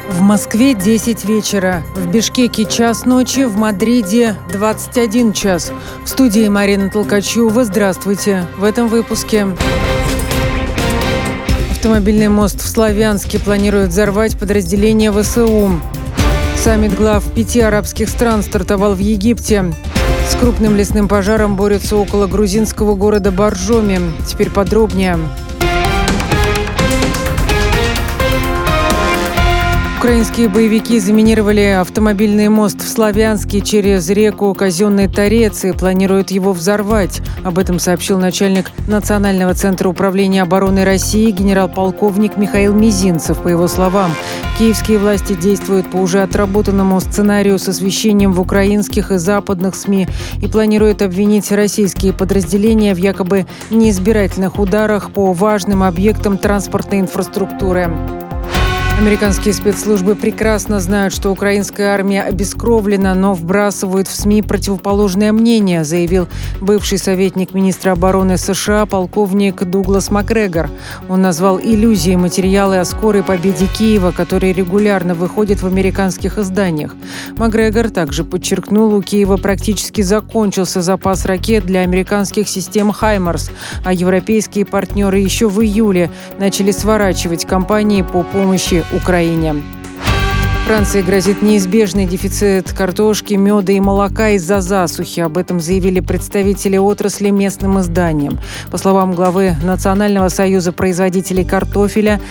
В Москве 10 вечера, в Бишкеке час ночи, в Мадриде 21 час. В студии Марина Толкачева. Здравствуйте. В этом выпуске. Автомобильный мост в Славянске планируют взорвать подразделение ВСУ. Саммит глав 5 арабских стран стартовал в Египте. С крупным лесным пожаром борются около грузинского города Боржоми. Теперь подробнее. Украинские боевики заминировали автомобильный мост в Славянске через реку Казенный Торец и планируют его взорвать. Об этом сообщил начальник Национального центра управления обороны России генерал-полковник Михаил Мизинцев. По его словам, киевские власти действуют по уже отработанному сценарию с освещением в украинских и западных СМИ и планируют обвинить российские подразделения в якобы неизбирательных ударах по важным объектам транспортной инфраструктуры. Американские спецслужбы прекрасно знают, что украинская армия обескровлена, но вбрасывают в СМИ противоположное мнение, заявил бывший советник министра обороны США полковник Дуглас Макгрегор. Он назвал иллюзией материалы о скорой победе Киева, которые регулярно выходят в американских изданиях. Макгрегор также подчеркнул, у Киева практически закончился запас ракет для американских систем «Хаймарс», а европейские партнеры еще в июле начали сворачивать кампании по помощи Украине. Франции грозит неизбежный дефицит картошки, меда и молока из-за засухи. Об этом заявили представители отрасли местным изданиям. По словам главы Национального союза производителей картофеля,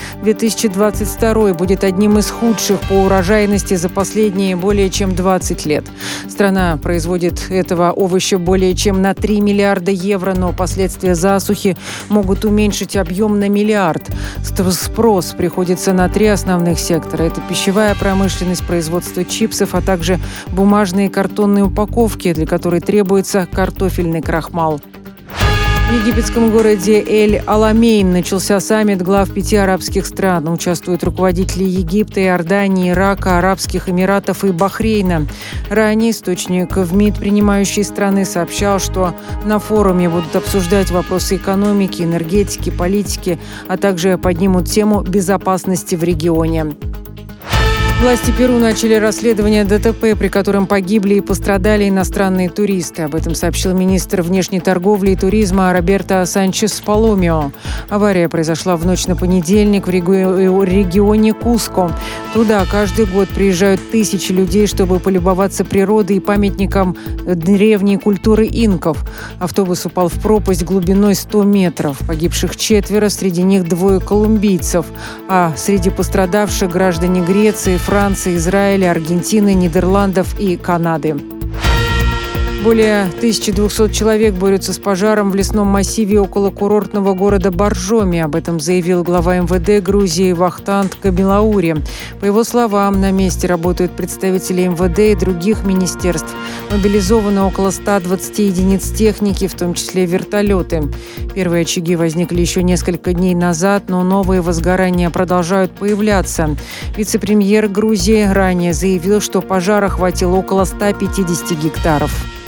2022 будет одним из худших по урожайности за последние более чем 20 лет. Страна производит этого овоща более чем на 3 миллиарда евро, но последствия засухи могут уменьшить объем на миллиард. Спрос приходится на 3 основных сектора. Это пищевая промышленность, производство чипсов, а также бумажные и картонные упаковки, для которой требуется картофельный крахмал. В египетском городе Эль-Аламейн начался саммит глав 5 арабских стран. Участвуют руководители Египта, Иордании, Ирака, Арабских Эмиратов и Бахрейна. Ранее источник в МИД принимающей страны сообщал, что на форуме будут обсуждать вопросы экономики, энергетики, политики, а также поднимут тему безопасности в регионе. Власти Перу начали расследование ДТП, при котором погибли и пострадали иностранные туристы. Об этом сообщил министр внешней торговли и туризма Роберто Санчес Паломио. Авария произошла в ночь на понедельник в регионе Куско. Туда каждый год приезжают тысячи людей, чтобы полюбоваться природой и памятникам древней культуры инков. Автобус упал в пропасть глубиной 100 метров. Погибших 4, среди них 2 колумбийцев. А среди пострадавших граждане Греции, Франции, Израиля, Аргентины, Нидерландов и Канады. Более 1200 человек борются с пожаром в лесном массиве около курортного города Боржоми. Об этом заявил глава МВД Грузии Вахтанг Камилаури. По его словам, на месте работают представители МВД и других министерств. Мобилизовано около 120 единиц техники, в том числе вертолеты. Первые очаги возникли еще несколько дней назад, но новые возгорания продолжают появляться. Вице-премьер Грузии ранее заявил, что пожар охватил около 150 гектаров.